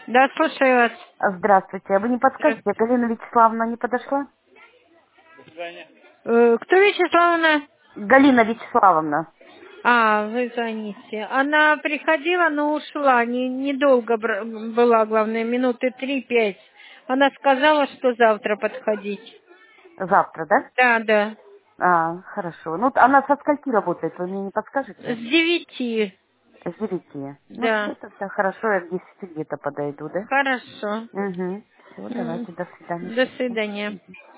Да, слушаю вас. Здравствуйте. А вы не подскажете, Здравствуйте. Галина Вячеславовна не подошла? Кто Вячеславовна? Галина Вячеславовна. Вы звоните. Она приходила, но ушла. Недолго была, главное, минуты 3-5. Она сказала, что завтра подходить. Завтра, да? Да, да. Хорошо. Ну, она со скольки работает, вы мне не С подскажете? 9. С 9. Ну, все Да. тогда хорошо, я к 10 где-то подойду, да? Хорошо. Угу. Все, давайте, до свидания. До свидания.